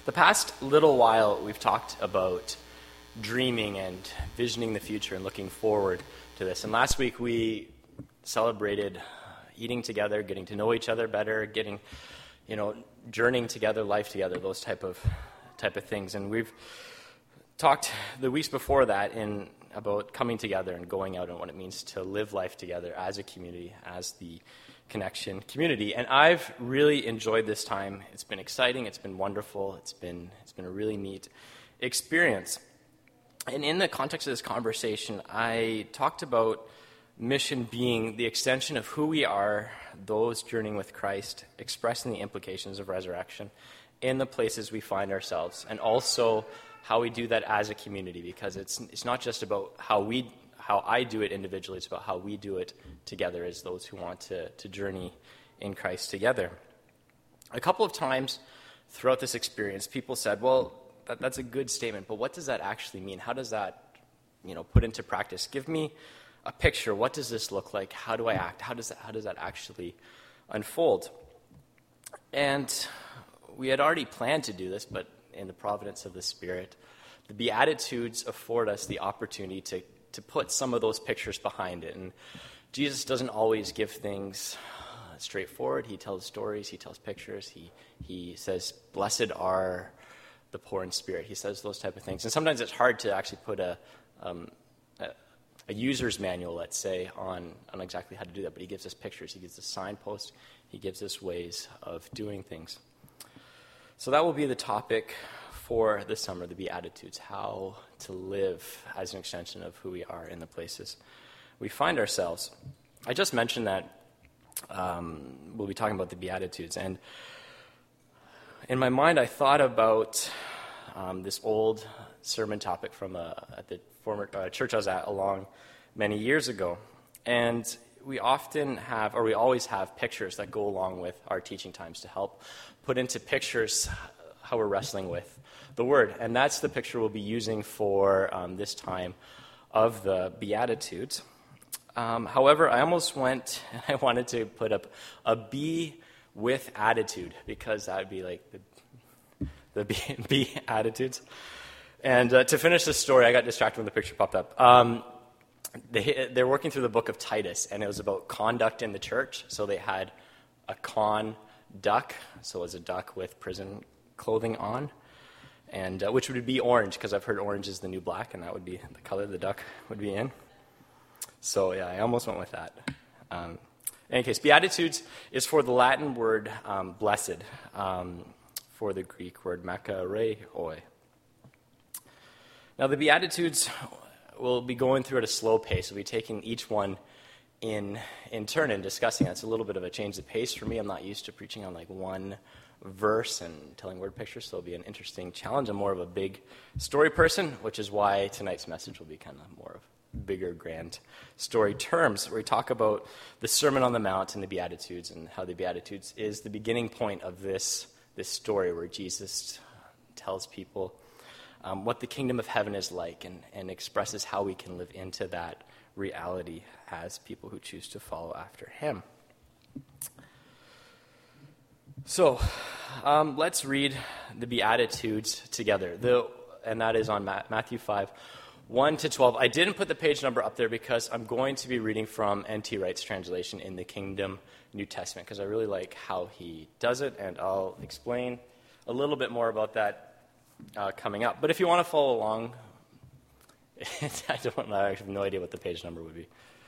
The past little while, we've talked about dreaming and visioning the future and looking forward to this. And last week, we celebrated eating together, getting to know each other better, journeying together, life together, those type of things. And we've talked the weeks before that about coming together and going out and what it means to live life together as a community, as the Connection community. And I've really enjoyed this time. It's been exciting. It's been wonderful. It's been a really neat experience. And in the context of this conversation, I talked about mission being the extension of who we are, those journeying with Christ, expressing the implications of resurrection in the places we find ourselves, and also how we do that as a community, because it's not just about how I do it individually, it's about how we do it together as those who want to journey in Christ together. A couple of times throughout this experience, people said, well, that's a good statement, but what does that actually mean? How does that, put into practice? Give me a picture. What does this look like? How do I act? How does that actually unfold? And we had already planned to do this, but in the providence of the Spirit, the Beatitudes afford us the opportunity to put some of those pictures behind it. And Jesus doesn't always give things straightforward. He tells stories, he tells pictures, he says, blessed are the poor in spirit. He says those type of things. And sometimes it's hard to actually put a user's manual, let's say, on exactly how to do that, but he gives us pictures, he gives us signposts, he gives us ways of doing things. So that will be the topic for this summer, the Beatitudes, how to live as an extension of who we are in the places we find ourselves. I just mentioned that we'll be talking about the Beatitudes, and in my mind I thought about this old sermon topic from at the former church I was at along many years ago, and we always have pictures that go along with our teaching times to help put into pictures how we're wrestling with the Word. And that's the picture we'll be using for this time of the Beatitudes. However, I almost went and I wanted to put up a B with attitude, because that would be like the B attitudes. And to finish the story, I got distracted when the picture popped up. They're working through the book of Titus, and it was about conduct in the church. So they had a duck, so it was a duck with prison clothing on, and which would be orange, because I've heard orange is the new black, and that would be the color the duck would be in. So yeah, I almost went with that. In any case, Beatitudes is for the Latin word blessed, for the Greek word makareioi. Now the Beatitudes we'll be going through at a slow pace. We'll be taking each one in turn and discussing it. It's a little bit of a change of pace for me. I'm not used to preaching on like one verse and telling word pictures, so it'll be an interesting challenge. I'm more of a big story person, which is why tonight's message will be kind of more of bigger, grand story terms, where we talk about the Sermon on the Mount and the Beatitudes, and how the Beatitudes is the beginning point of this story where Jesus tells people what the kingdom of heaven is like, and expresses how we can live into that reality as people who choose to follow after him. So let's read the Beatitudes together, and that is on Matthew 5, 1 to 12. I didn't put the page number up there because I'm going to be reading from N.T. Wright's translation in the Kingdom New Testament, because I really like how he does it, and I'll explain a little bit more about that coming up. But if you want to follow along, I have no idea what the page number would be.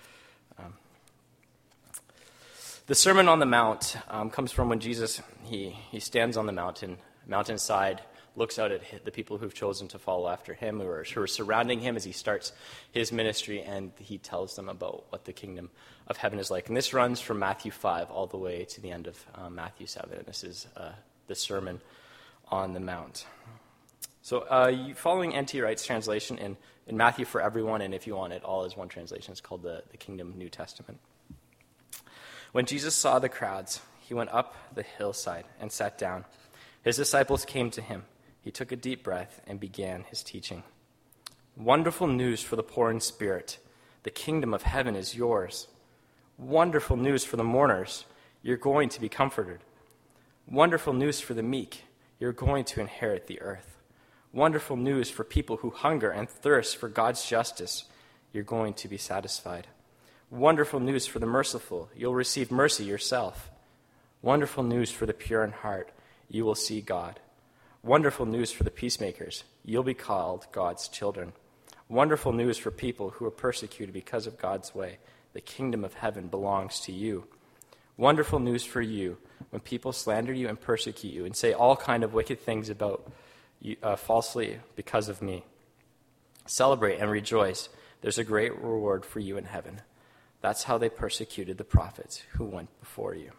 The Sermon on the Mount comes from when Jesus, he stands on the mountainside, looks out at the people who've chosen to follow after him, who are surrounding him as he starts his ministry, and he tells them about what the kingdom of heaven is like. And this runs from Matthew 5 all the way to the end of Matthew 7. And this is the Sermon on the Mount. So following N.T. Wright's translation in Matthew for everyone, and if you want it all as one translation, it's called the Kingdom New Testament. When Jesus saw the crowds, he went up the hillside and sat down. His disciples came to him. He took a deep breath and began his teaching. Wonderful news for the poor in spirit. The kingdom of heaven is yours. Wonderful news for the mourners. You're going to be comforted. Wonderful news for the meek. You're going to inherit the earth. Wonderful news for people who hunger and thirst for God's justice. You're going to be satisfied. Wonderful news for the merciful. You'll receive mercy yourself. Wonderful news for the pure in heart. You will see God. Wonderful news for the peacemakers. You'll be called God's children. Wonderful news for people who are persecuted because of God's way. The kingdom of heaven belongs to you. Wonderful news for you when people slander you and persecute you and say all kind of wicked things about you falsely because of me. Celebrate and rejoice. There's a great reward for you in heaven. That's how they persecuted the prophets who went before you.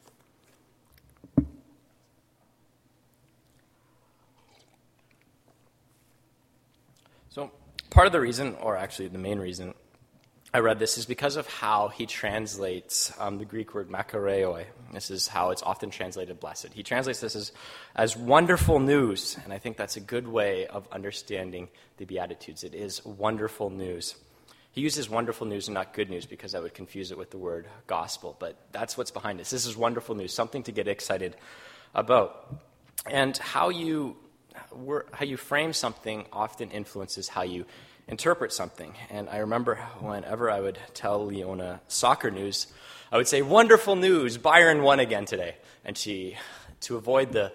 So part of the reason, or actually the main reason I read this is because of how he translates the Greek word makareoi. This is how it's often translated blessed. He translates this as wonderful news, and I think that's a good way of understanding the Beatitudes. It is wonderful news. He uses wonderful news and not good news because that would confuse it with the word gospel, but that's what's behind this. This is wonderful news, something to get excited about. And how you frame something often influences how you interpret something. And I remember whenever I would tell Leona soccer news, I would say, wonderful news, Bayern won again today. And she, to avoid the,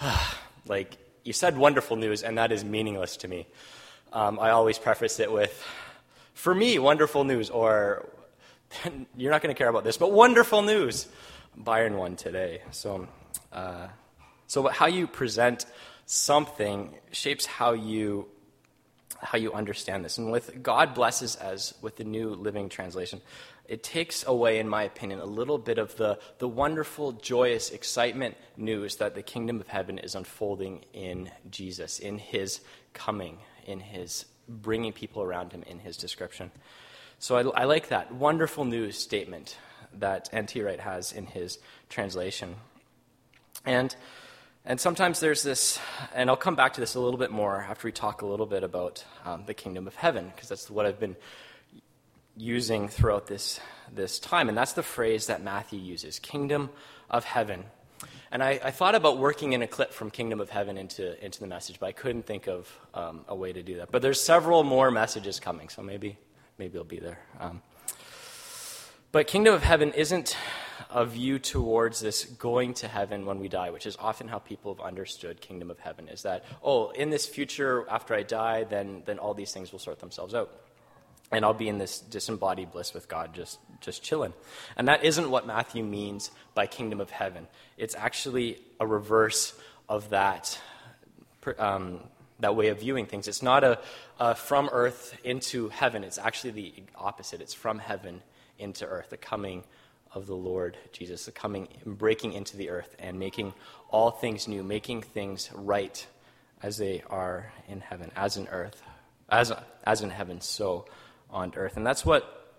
you said wonderful news, and that is meaningless to me. I always preface it with, for me, wonderful news, or you're not going to care about this, but wonderful news, Bayern won today. So how you present something shapes how you understand this. And with God blesses, as with the New Living Translation, it takes away, in my opinion, a little bit of the wonderful, joyous, excitement news that the kingdom of heaven is unfolding in Jesus, in his coming, in his bringing people around him, in his description. So I like that wonderful news statement that N.T. Wright has in his translation. And sometimes there's this, and I'll come back to this a little bit more after we talk a little bit about the kingdom of heaven, because that's what I've been using throughout this time, and that's the phrase that Matthew uses, kingdom of heaven. And I thought about working in a clip from Kingdom of Heaven into the message, but I couldn't think of a way to do that. But there's several more messages coming, so maybe it'll be there. But Kingdom of Heaven isn't a view towards this going to heaven when we die, which is often how people have understood Kingdom of Heaven, is that, in this future, after I die, then all these things will sort themselves out. And I'll be in this disembodied bliss with God, just chilling. And that isn't what Matthew means by Kingdom of Heaven. It's actually a reverse of that way of viewing things. It's not a from earth into heaven. It's actually the opposite. It's from heaven into earth, the coming of the Lord Jesus, the coming, breaking into the earth and making all things new, making things right as they are in heaven, as in earth, as in heaven, so on earth. And that's what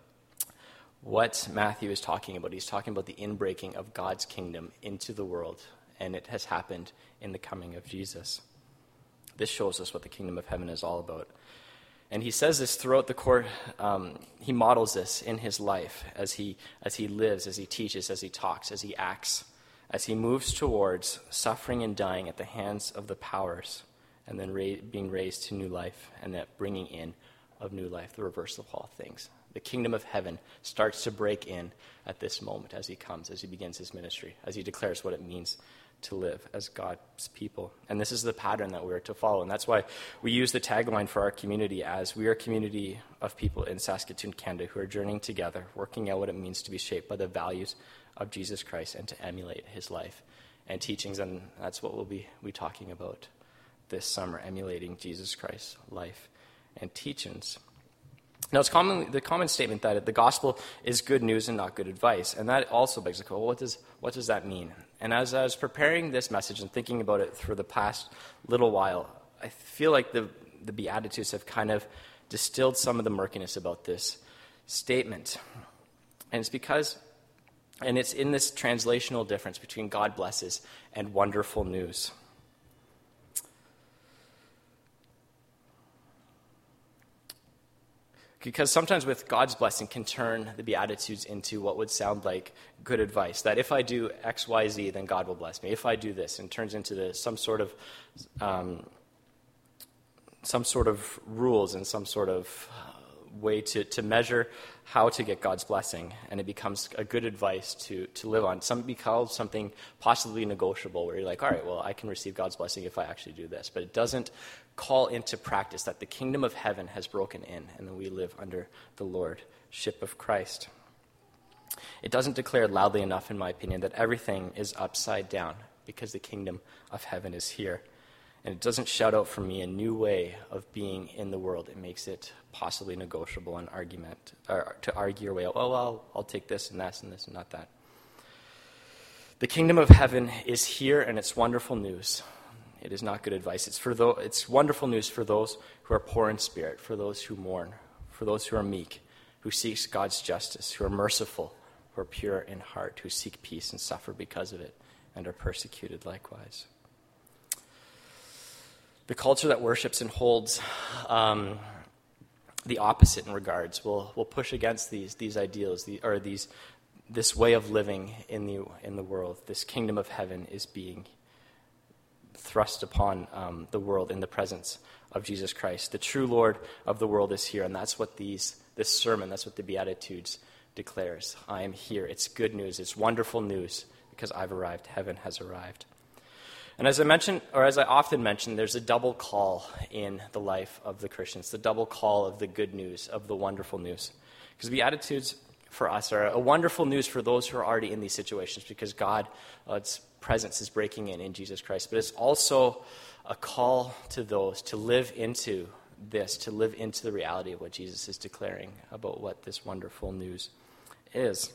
Matthew is talking about. He's talking about the inbreaking of God's kingdom into the world, and it has happened in the coming of Jesus. This shows us what the kingdom of heaven is all about. And he says this throughout the court. He models this in his life as he lives, as he teaches, as he talks, as he acts, as he moves towards suffering and dying at the hands of the powers, and then being raised to new life, and that bringing in of new life, the reversal of all things. The kingdom of heaven starts to break in at this moment as he comes, as he begins his ministry, as he declares what it means to live as God's people. And this is the pattern that we're to follow. And that's why we use the tagline for our community as we are a community of people in Saskatoon, Canada, who are journeying together, working out what it means to be shaped by the values of Jesus Christ and to emulate his life and teachings. And that's what we'll be talking about this summer, emulating Jesus Christ's life and teachings. Now, it's the common statement that the gospel is good news and not good advice. And that also begs the question, what does that mean? And as I was preparing this message and thinking about it for the past little while, I feel like the Beatitudes have kind of distilled some of the murkiness about this statement. And it's in this translational difference between God blesses and wonderful news. Because sometimes with God's blessing can turn the Beatitudes into what would sound like good advice, that if I do X, Y, Z, then God will bless me. If I do this, and turns into some sort of rules and some sort of way to measure how to get God's blessing, and it becomes a good advice to live on. Some be called something possibly negotiable, where you're like, all right, well, I can receive God's blessing if I actually do this. But it doesn't call into practice that the kingdom of heaven has broken in, and that we live under the lordship of Christ. It doesn't declare loudly enough, in my opinion, that everything is upside down, because the kingdom of heaven is here. And it doesn't shout out for me a new way of being in the world. It makes it possibly negotiable and argument, or to argue your way out, oh, well, I'll take this and this and not that. The kingdom of heaven is here, and it's wonderful news. It is not good advice. It's wonderful news for those who are poor in spirit, for those who mourn, for those who are meek, who seek God's justice, who are merciful, who are pure in heart, who seek peace and suffer because of it, and are persecuted likewise. The culture that worships and holds the opposite in regards will push against these ideals, this way of living in the world. This kingdom of heaven is being thrust upon the world in the presence of Jesus Christ. The true Lord of the world is here, and that's what this sermon, that's what the Beatitudes declares. I am here. It's good news. It's wonderful news, because I've arrived. Heaven has arrived. And as I often mention, there's a double call in the life of the Christians, the double call of the good news, of the wonderful news. Because the Beatitudes for us are a wonderful news for those who are already in these situations, because God's presence is breaking in Jesus Christ. But it's also a call to those to live into this, to live into the reality of what Jesus is declaring about what this wonderful news is.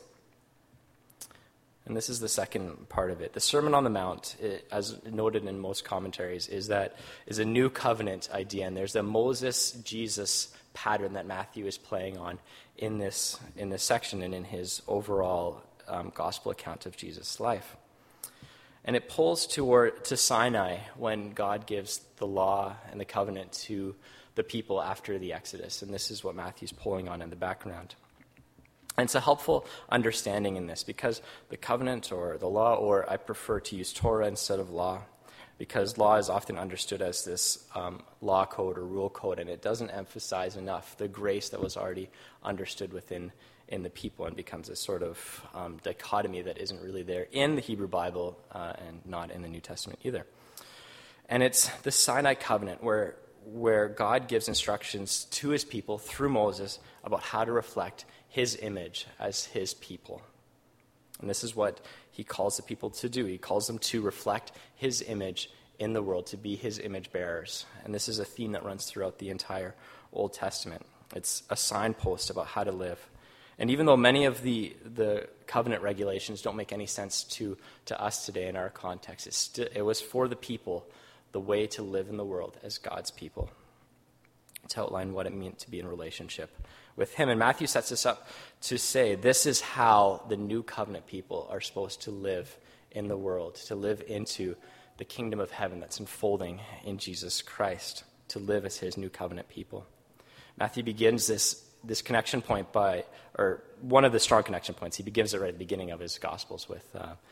And this is the second part of it. The Sermon on the Mount, as noted in most commentaries, is a new covenant idea. And there's a Moses-Jesus pattern that Matthew is playing on in this section and in his overall gospel account of Jesus' life. And it pulls to Sinai when God gives the law and the covenant to the people after the Exodus. And this is what Matthew's pulling on in the background. And it's a helpful understanding in this, because the covenant or the law, or I prefer to use Torah instead of law, because law is often understood as this law code or rule code, and it doesn't emphasize enough the grace that was already understood in the people, and becomes a sort of dichotomy that isn't really there in the Hebrew Bible and not in the New Testament either. And it's the Sinai covenant where God gives instructions to his people through Moses about how to reflect his image as his people. And this is what he calls the people to do. He calls them to reflect his image in the world, to be his image bearers. And this is a theme that runs throughout the entire Old Testament. It's a signpost about how to live. And even though many of the covenant regulations don't make any sense to us today in our context, it was for the people, the way to live in the world as God's people, to outline what it meant to be in relationship with him. And Matthew sets us up to say this is how the new covenant people are supposed to live in the world, to live into the kingdom of heaven that's unfolding in Jesus Christ, to live as his new covenant people. Matthew begins this connection point or one of the strong connection points. He begins it right at the beginning of his Gospels with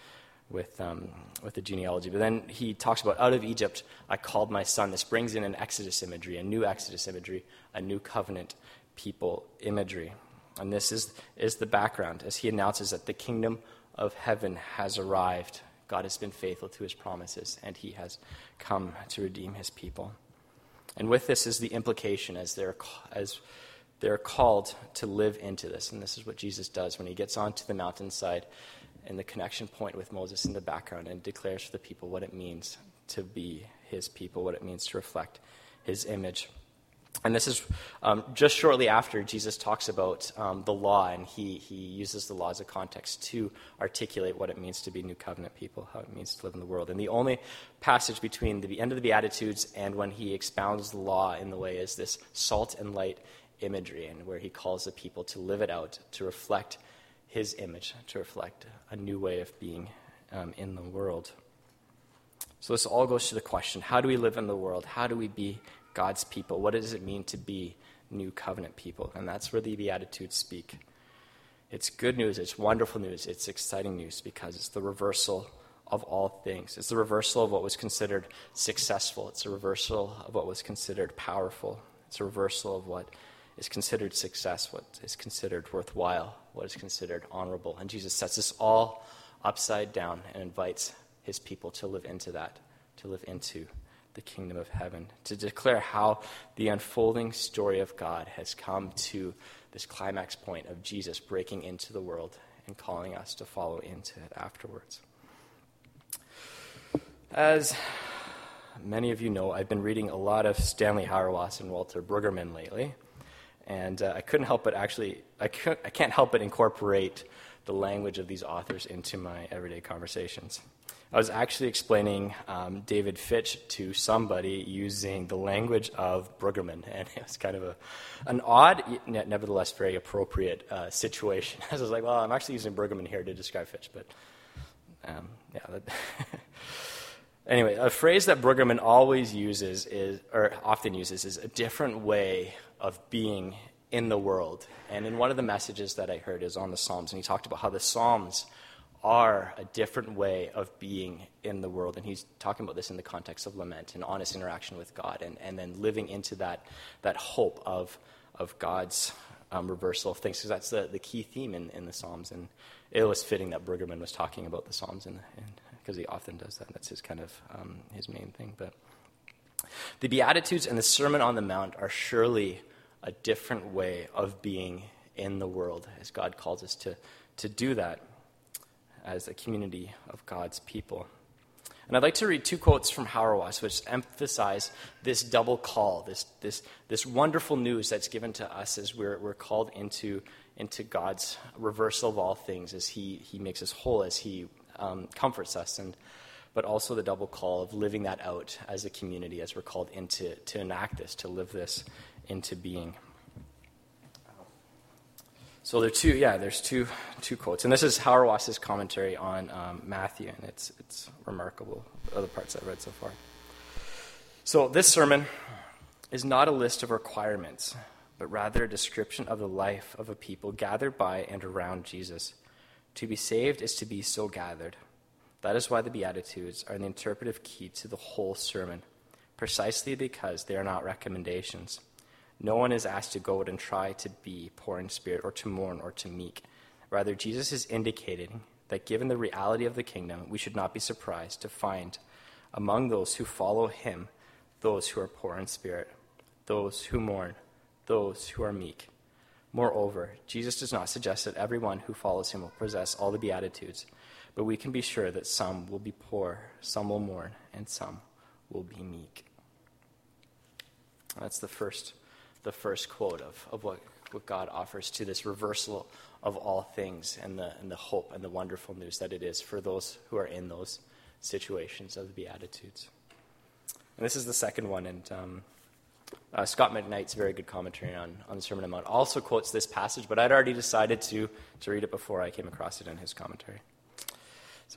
the genealogy. But then he talks about, out of Egypt I called my son. This brings in an Exodus imagery, a new Exodus imagery, a new covenant people imagery. And this is the background as he announces that the kingdom of heaven has arrived. God has been faithful to his promises, and he has come to redeem his people. And with this is the implication as they're called to live into this. And this is what Jesus does when he gets onto the mountainside and the connection point with Moses in the background, and declares to the people what it means to be his people, what it means to reflect his image. And this is just shortly after Jesus talks about the law, and he uses the law as a context to articulate what it means to be new covenant people, how it means to live in the world. And the only passage between the end of the Beatitudes and when he expounds the law in the way is this salt and light imagery, and where he calls the people to live it out, to reflect his image, to reflect a new way of being in the world. So this all goes to the question, how do we live in the world? How do we be God's people? What does it mean to be new covenant people. And that's where the Beatitudes speak. It's good news, it's wonderful news, it's exciting news because it's the reversal of all things. It's the reversal of what was considered successful. It's a reversal of what was considered powerful. It's a reversal of what is considered success, what is considered worthwhile, what is considered honorable. And Jesus sets this all upside down and invites his people to live into that, to live into the kingdom of heaven, to declare how the unfolding story of God has come to this climax point of Jesus breaking into the world and calling us to follow into it afterwards. As many of you know, I've been reading a lot of Stanley Hauerwas and Walter Brueggemann lately, and I can't help but incorporate the language of these authors into my everyday conversations. I was actually explaining David Fitch to somebody using the language of Brueggemann, and it was kind of an odd, yet nevertheless very appropriate situation. I was like, well, I'm actually using Brueggemann here to describe Fitch, but Anyway, a phrase that Brueggemann often uses is a different way of being in the world. And in one of the messages that I heard is on the Psalms, and he talked about how the Psalms are a different way of being in the world. And he's talking about this in the context of lament and honest interaction with God, and then living into that hope of God's reversal of things, because that's the key theme in the Psalms. And it was fitting that Brueggemann was talking about the Psalms, because he often does that. That's his kind of his main thing. But the Beatitudes and the Sermon on the Mount are surely a different way of being in the world, as God calls us to do that as a community of God's people. And I'd like to read two quotes from Hauerwas, which emphasize this double call, this wonderful news that's given to us as we're called into God's reversal of all things, as He makes us whole, as He comforts us, but also the double call of living that out as a community, as we're called to enact this, to live this into being. So there's two quotes, and this is Hauerwas' commentary on Matthew, and it's remarkable, other parts I've read so far. So this sermon is not a list of requirements, but rather a description of the life of a people gathered by and around Jesus. To be saved is to be so gathered. That is why the Beatitudes are the interpretive key to the whole sermon, precisely because they are not recommendations. No one is asked to go out and try to be poor in spirit or to mourn or to meek. Rather, Jesus is indicating that given the reality of the kingdom, we should not be surprised to find among those who follow him those who are poor in spirit, those who mourn, those who are meek. Moreover, Jesus does not suggest that everyone who follows him will possess all the Beatitudes, but we can be sure that some will be poor, some will mourn, and some will be meek. That's the first quote of what God offers to this reversal of all things, and the hope and the wonderful news that it is for those who are in those situations of the Beatitudes. And this is the second one, and Scott McKnight's very good commentary on the Sermon on the Mount also quotes this passage, but I'd already decided to read it before I came across it in his commentary. So,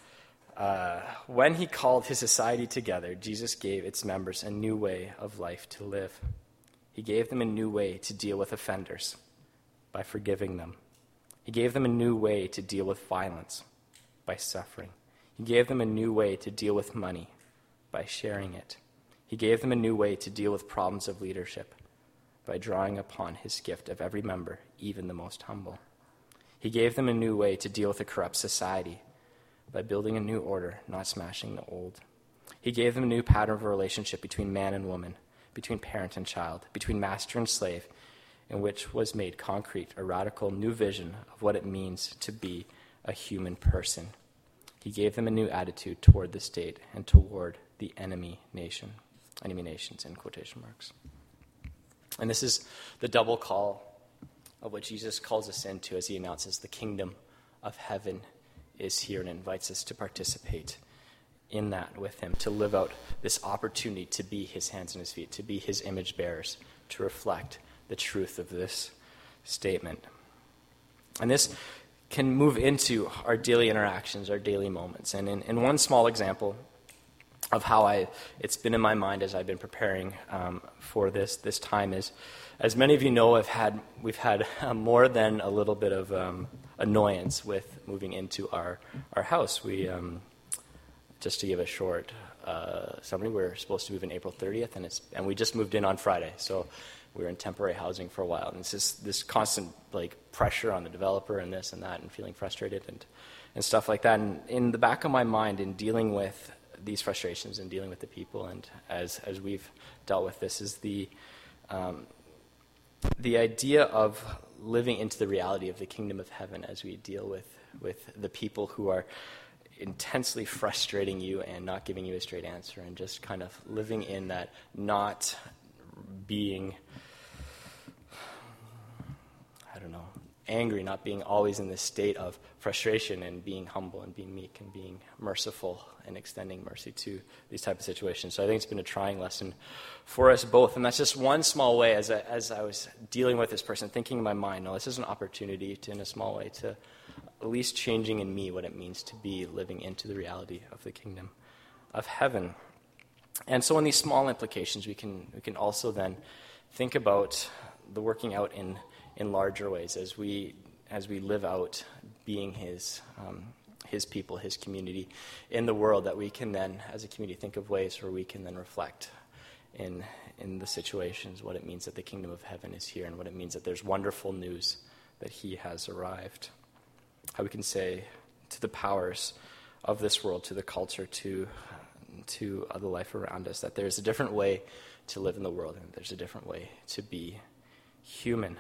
when he called his society together, Jesus gave its members a new way of life to live. He gave them a new way to deal with offenders by forgiving them. He gave them a new way to deal with violence by suffering. He gave them a new way to deal with money by sharing it. He gave them a new way to deal with problems of leadership by drawing upon his gift of every member, even the most humble. He gave them a new way to deal with a corrupt society by building a new order, not smashing the old. He gave them a new pattern of relationship between man and woman, between parent and child, between master and slave, in which was made concrete a radical new vision of what it means to be a human person. He gave them a new attitude toward the state and toward the enemy nations, in quotation marks. And this is the double call of what Jesus calls us into as he announces the kingdom of heaven is here and invites us to participate in that with him, to live out this opportunity to be his hands and his feet, to be his image bearers, to reflect the truth of this statement. And this can move into our daily interactions, our daily moments. And in one small example, of how it's been in my mind as I've been preparing for this time is, as many of you know, we've had more than a little bit of annoyance with moving into our house. We just to give a short summary, we're supposed to move in April 30th, and we just moved in on Friday, so we were in temporary housing for a while, and it's just this constant pressure on the developer and this and that, and feeling frustrated and stuff like that. And in the back of my mind, in dealing with these frustrations and dealing with the people, and as we've dealt with this, is the idea of living into the reality of the kingdom of heaven as we deal with the people who are intensely frustrating you and not giving you a straight answer, and just kind of living in that, not being, angry, not being always in this state of frustration, and being humble and being meek and being merciful and extending mercy to these type of situations. So I think it's been a trying lesson for us both. And that's just one small way, as I was dealing with this person, thinking in my mind, no, this is an opportunity to, in a small way, to at least changing in me what it means to be living into the reality of the kingdom of heaven. And so in these small implications, we can also then think about the working out in larger ways as we live out being his people, his community in the world, that we can then, as a community, think of ways where we can then reflect in the situations what it means that the kingdom of heaven is here, and what it means that there's wonderful news that he has arrived. How we can say to the powers of this world, to the culture, to the life around us, that there's a different way to live in the world, and there's a different way to be human,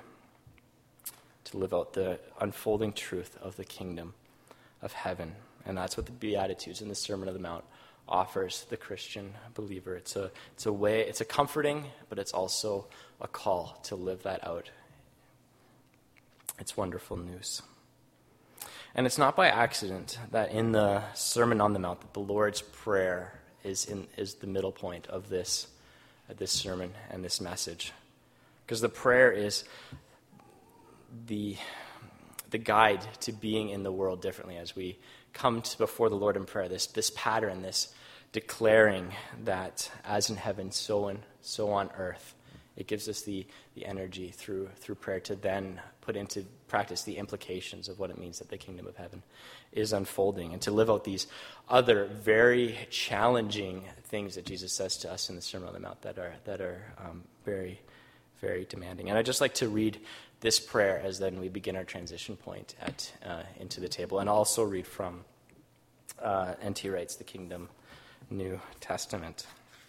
to live out the unfolding truth of the kingdom of heaven. And that's what the Beatitudes and the Sermon on the Mount offers the Christian believer. It's a way, it's a comforting, but it's also a call to live that out. It's wonderful news. And it's not by accident that in the Sermon on the Mount that the Lord's Prayer is the middle point of this sermon and this message. Because the prayer is the guide to being in the world differently as we come before the Lord in prayer. This pattern, this declaring that as in heaven, so on earth. It gives us the energy through prayer to then put into practice the implications of what it means that the kingdom of heaven is unfolding, and to live out these other very challenging things that Jesus says to us in the Sermon on the Mount that are very, very demanding. And I'd just like to read this prayer as then we begin our transition point into the table, and also read from N.T. Wright's The Kingdom New Testament.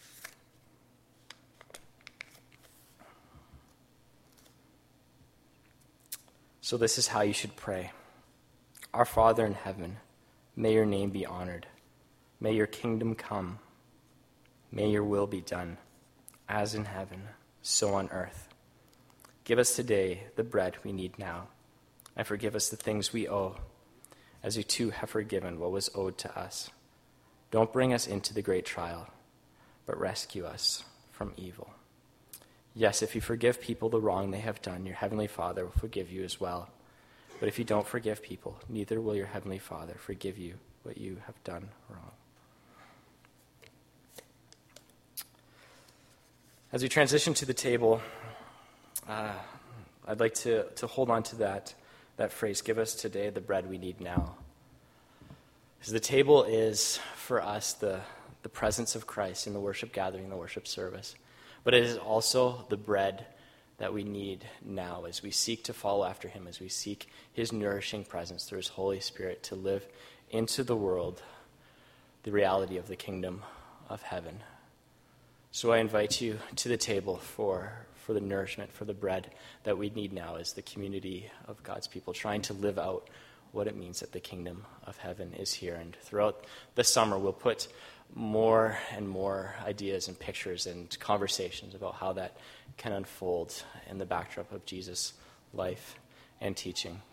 So this is how you should pray. Our Father in heaven, may your name be honored. May your kingdom come. May your will be done, as in heaven, so on earth. Give us today the bread we need now, and forgive us the things we owe, as we too have forgiven what was owed to us. Don't bring us into the great trial, but rescue us from evil. Yes, if you forgive people the wrong they have done, your heavenly Father will forgive you as well. But if you don't forgive people, neither will your heavenly Father forgive you what you have done wrong. As we transition to the table, I'd like to hold on to that phrase, give us today the bread we need now. Because the table is, for us, the presence of Christ in the worship gathering, the worship service. But it is also the bread that we need now as we seek to follow after him, as we seek his nourishing presence through his Holy Spirit to live into the world the reality of the kingdom of heaven. So I invite you to the table for the nourishment, for the bread that we need now as the community of God's people, trying to live out what it means that the kingdom of heaven is here. And throughout the summer, we'll put more and more ideas and pictures and conversations about how that can unfold in the backdrop of Jesus' life and teaching.